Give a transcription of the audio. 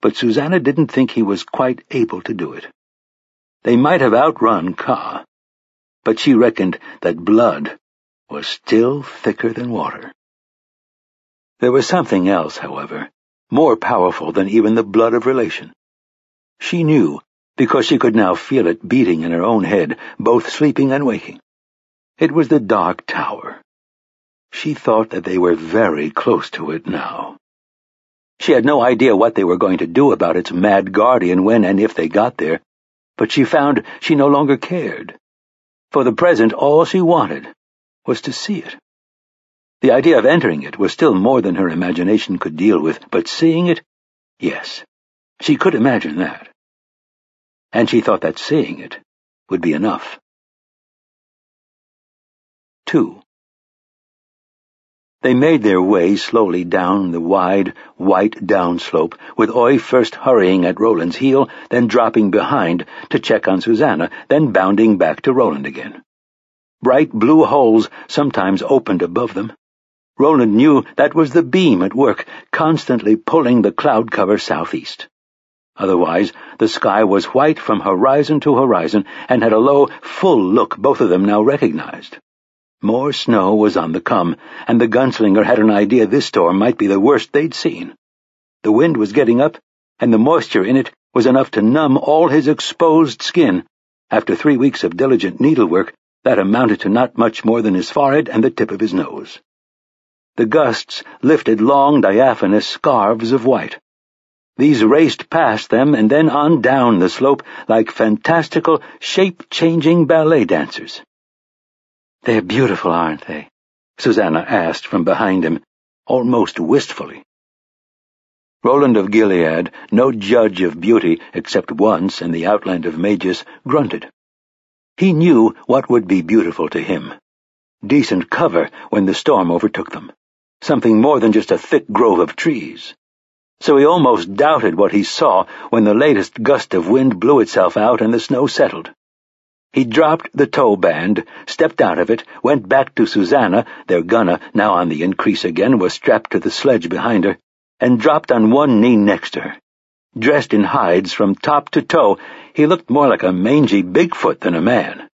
but Susanna didn't think he was quite able to do it. They might have outrun Kaa, but she reckoned that blood was still thicker than water. There was something else, however, more powerful than even the blood of relation. She knew, because she could now feel it beating in her own head, both sleeping and waking. It was the Dark Tower. She thought that they were very close to it now. She had no idea what they were going to do about its mad guardian when and if they got there, but she found she no longer cared. For the present, all she wanted was to see it. The idea of entering it was still more than her imagination could deal with, but seeing it, yes, she could imagine that. And she thought that seeing it would be enough. 2. They made their way slowly down the wide, white downslope, with Oy first hurrying at Roland's heel, then dropping behind to check on Susanna, then bounding back to Roland again. Bright blue holes sometimes opened above them. Roland knew that was the beam at work, constantly pulling the cloud cover southeast. Otherwise, the sky was white from horizon to horizon, and had a low, full look both of them now recognized. More snow was on the come, and the gunslinger had an idea this storm might be the worst they'd seen. The wind was getting up, and the moisture in it was enough to numb all his exposed skin. After 3 weeks of diligent needlework, that amounted to not much more than his forehead and the tip of his nose. The gusts lifted long, diaphanous scarves of white. These raced past them and then on down the slope like fantastical, shape-changing ballet dancers. "They're beautiful, aren't they?" Susanna asked from behind him, almost wistfully. Roland of Gilead, no judge of beauty except once in the outland of Magus, grunted. He knew what would be beautiful to him. Decent cover when the storm overtook them. Something more than just a thick grove of trees. So he almost doubted what he saw when the latest gust of wind blew itself out and the snow settled. He dropped the tow band, stepped out of it, went back to Susanna, their gunner, now on the increase again, was strapped to the sledge behind her, and dropped on one knee next to her. Dressed in hides from top to toe, he looked more like a mangy Bigfoot than a man.